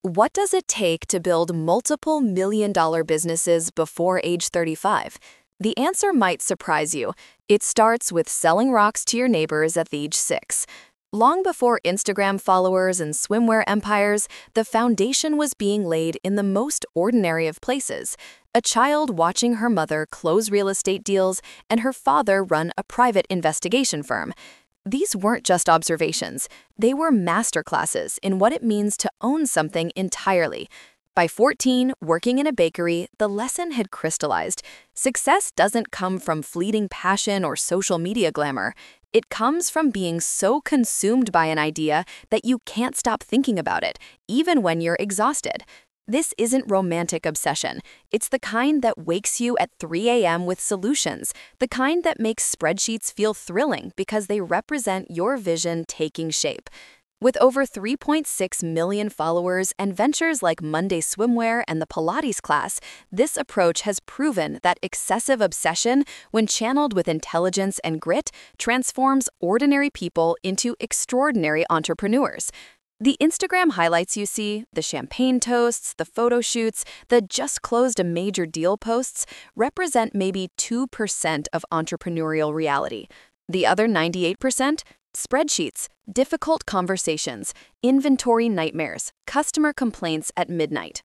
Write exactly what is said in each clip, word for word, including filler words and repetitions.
What does it take to build multiple million dollar businesses before age thirty-five? The answer might surprise you. It starts with selling rocks to your neighbors at the age six. Long before Instagram followers and swimwear empires, the foundation was being laid in the most ordinary of places. A child watching her mother close real estate deals and her father run a private investigation firm. These weren't just observations. They were masterclasses in what it means to own something entirely. By fourteen, working in a bakery, the lesson had crystallized. Success doesn't come from fleeting passion or social media glamour. It comes from being so consumed by an idea that you can't stop thinking about it, even when you're exhausted. This isn't romantic obsession. It's the kind that wakes you at three a m with solutions, the kind that makes spreadsheets feel thrilling because they represent your vision taking shape. With over three point six million followers and ventures like Monday Swimwear and the Pilates class, this approach has proven that excessive obsession, when channeled with intelligence and grit, transforms ordinary people into extraordinary entrepreneurs. The Instagram highlights you see, the champagne toasts, the photo shoots, the just closed a major deal posts, represent maybe two percent of entrepreneurial reality. The other ninety-eight percent? Spreadsheets, difficult conversations, inventory nightmares, customer complaints at midnight.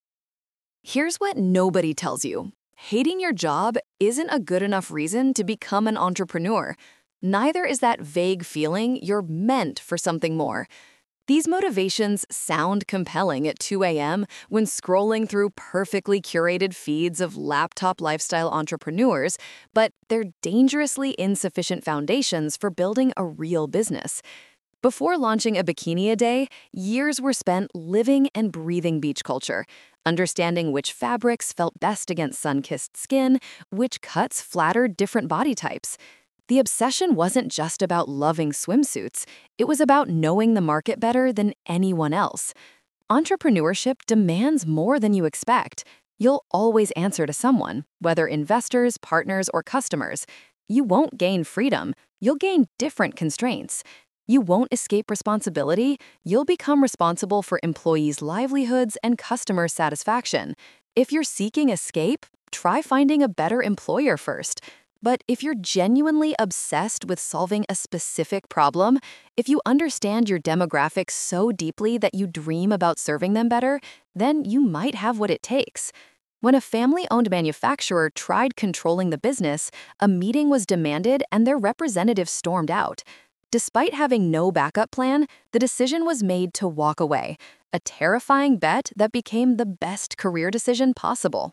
Here's what nobody tells you. Hating your job isn't a good enough reason to become an entrepreneur. Neither is that vague feeling you're meant for something more. These motivations sound compelling at two a m when scrolling through perfectly curated feeds of laptop lifestyle entrepreneurs, but they're dangerously insufficient foundations for building a real business. Before launching a bikini a day, years were spent living and breathing beach culture, understanding which fabrics felt best against sun-kissed skin, which cuts flattered different body types. The obsession wasn't just about loving swimsuits, it was about knowing the market better than anyone else. Entrepreneurship demands more than you expect. You'll always answer to someone, whether investors, partners, or customers. You won't gain freedom, you'll gain different constraints. You won't escape responsibility, you'll become responsible for employees' livelihoods and customer satisfaction. If you're seeking escape, try finding a better employer first. But if you're genuinely obsessed with solving a specific problem, if you understand your demographics so deeply that you dream about serving them better, then you might have what it takes. When a family-owned manufacturer tried controlling the business, a meeting was demanded and their representative stormed out. Despite having no backup plan, the decision was made to walk away, a terrifying bet that became the best career decision possible.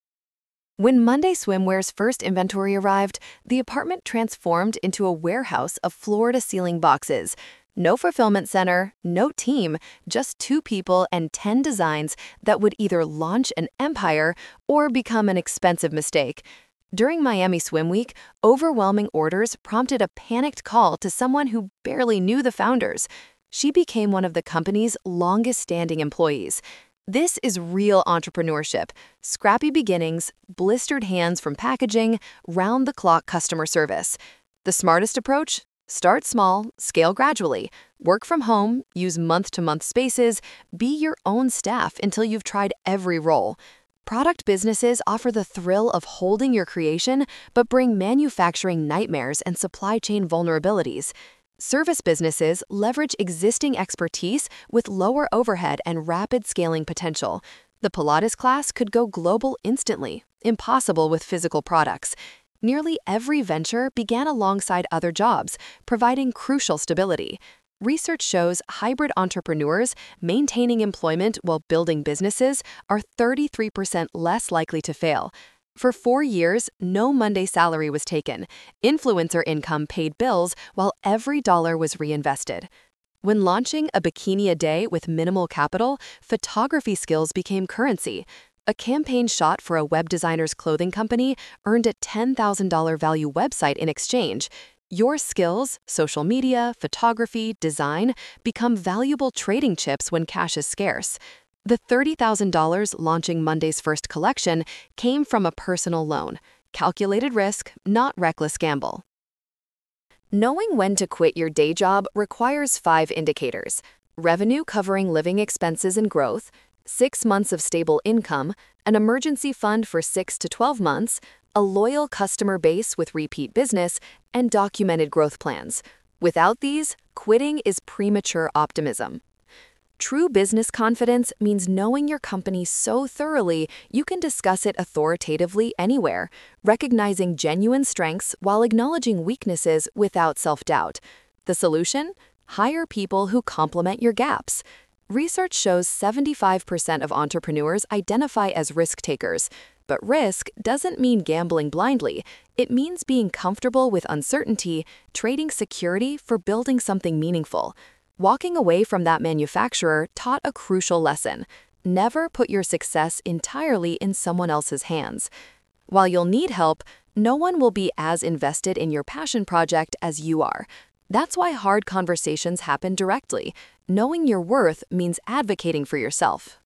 When Monday Swimwear's first inventory arrived, the apartment transformed into a warehouse of floor-to-ceiling boxes. No fulfillment center, no team, just two people and ten designs that would either launch an empire or become an expensive mistake. During Miami Swim Week, overwhelming orders prompted a panicked call to someone who barely knew the founders. She became one of the company's longest-standing employees. This is real entrepreneurship. Scrappy beginnings, blistered hands from packaging, round-the-clock customer service. The smartest approach? Start small, scale gradually. Work from home, use month-to-month spaces, be your own staff until you've tried every role. Product businesses offer the thrill of holding your creation, but bring manufacturing nightmares and supply chain vulnerabilities. Service businesses leverage existing expertise with lower overhead and rapid scaling potential. The Pilates class could go global instantly, impossible with physical products. Nearly every venture began alongside other jobs, providing crucial stability. Research shows hybrid entrepreneurs maintaining employment while building businesses are thirty-three percent less likely to fail. For four years, no Monday salary was taken. Influencer income paid bills while every dollar was reinvested. When launching a bikini a day with minimal capital, photography skills became currency. A campaign shot for a web designer's clothing company earned a ten thousand dollars value website in exchange. Your skills, social media, photography, design, become valuable trading chips when cash is scarce. The thirty thousand dollars launching Monday's first collection came from a personal loan. Calculated risk, not reckless gamble. Knowing when to quit your day job requires five indicators. revenue covering living expenses and growth, six months of stable income, an emergency fund for six to twelve months, a loyal customer base with repeat business, and documented growth plans. Without these, quitting is premature optimism. True business confidence means knowing your company so thoroughly you can discuss it authoritatively anywhere, recognizing genuine strengths while acknowledging weaknesses without self-doubt. The solution? Hire people who complement your gaps. Research shows seventy-five percent of entrepreneurs identify as risk takers. But risk doesn't mean gambling blindly. It means being comfortable with uncertainty, trading security for building something meaningful. Walking away from that manufacturer taught a crucial lesson. Never put your success entirely in someone else's hands. While you'll need help, no one will be as invested in your passion project as you are. That's why hard conversations happen directly. Knowing your worth means advocating for yourself.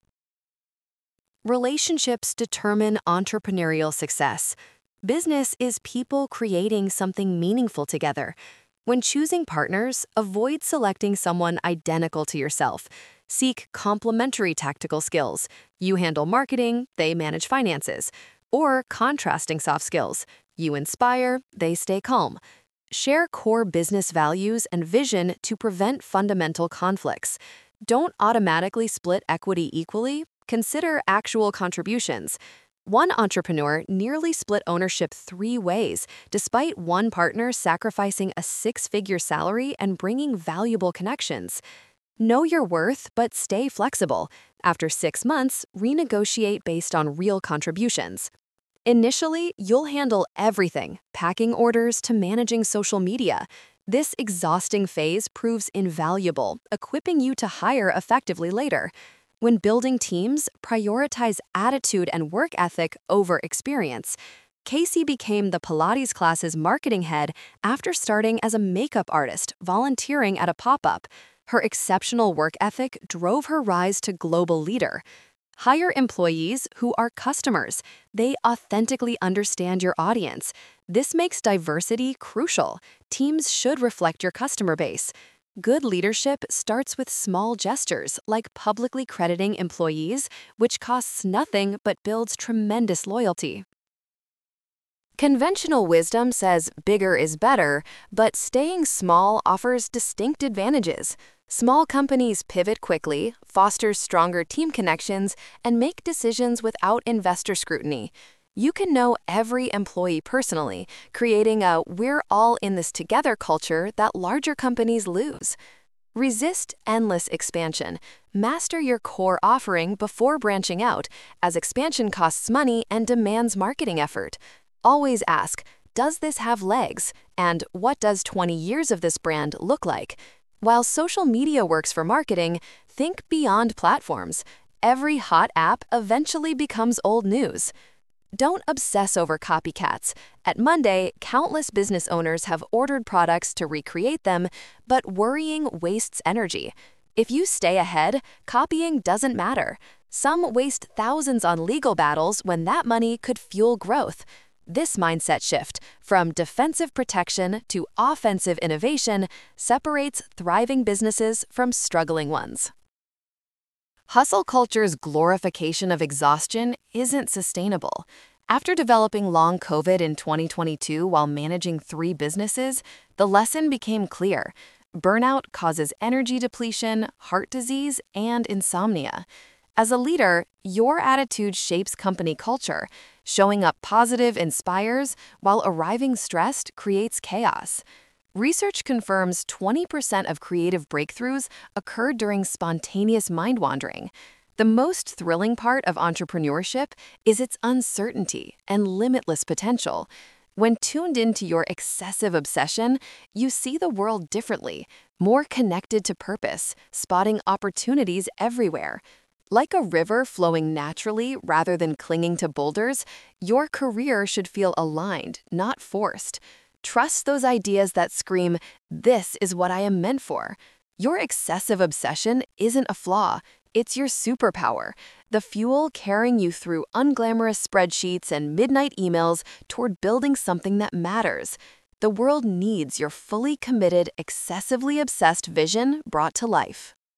Relationships determine entrepreneurial success. Business is people creating something meaningful together. When choosing partners, avoid selecting someone identical to yourself. Seek complementary tactical skills. You handle marketing, they manage finances. Or contrasting soft skills. You inspire, they stay calm. Share core business values and vision to prevent fundamental conflicts. Don't automatically split equity equally. Consider actual contributions. One entrepreneur nearly split ownership three ways, despite one partner sacrificing a six-figure salary and bringing valuable connections. Know your worth, but stay flexible. After six months, renegotiate based on real contributions. Initially, you'll handle everything, packing orders to managing social media. This exhausting phase proves invaluable, equipping you to hire effectively later. When building teams, prioritize attitude and work ethic over experience. Casey became the Pilates class's marketing head after starting as a makeup artist, volunteering at a pop-up. Her exceptional work ethic drove her rise to global leader. Hire employees who are customers. They authentically understand your audience. This makes diversity crucial. Teams should reflect your customer base. Good leadership starts with small gestures like publicly crediting employees, which costs nothing but builds tremendous loyalty. Conventional wisdom says bigger is better, but staying small offers distinct advantages. Small companies pivot quickly, foster stronger team connections, and make decisions without investor scrutiny. You can know every employee personally, creating a "we're all in this together" culture that larger companies lose. Resist endless expansion. Master your core offering before branching out, as expansion costs money and demands marketing effort. Always ask, does this have legs? And what does twenty years of this brand look like? While social media works for marketing, think beyond platforms. Every hot app eventually becomes old news. Don't obsess over copycats. At Monday, countless business owners have ordered products to recreate them, but worrying wastes energy. If you stay ahead, copying doesn't matter. Some waste thousands on legal battles when that money could fuel growth. This mindset shift, from defensive protection to offensive innovation, separates thriving businesses from struggling ones. Hustle culture's glorification of exhaustion isn't sustainable. After developing long COVID in twenty twenty-two while managing three businesses, the lesson became clear. Burnout causes energy depletion, heart disease, and insomnia. As a leader, your attitude shapes company culture. Showing up positive inspires, while arriving stressed creates chaos. Research confirms twenty percent of creative breakthroughs occur during spontaneous mind-wandering. The most thrilling part of entrepreneurship is its uncertainty and limitless potential. When tuned into your excessive obsession, you see the world differently, more connected to purpose, spotting opportunities everywhere. Like a river flowing naturally rather than clinging to boulders, your career should feel aligned, not forced. Trust those ideas that scream, "This is what I am meant for." Your excessive obsession isn't a flaw, it's your superpower, the fuel carrying you through unglamorous spreadsheets and midnight emails toward building something that matters. The world needs your fully committed, excessively obsessed vision brought to life.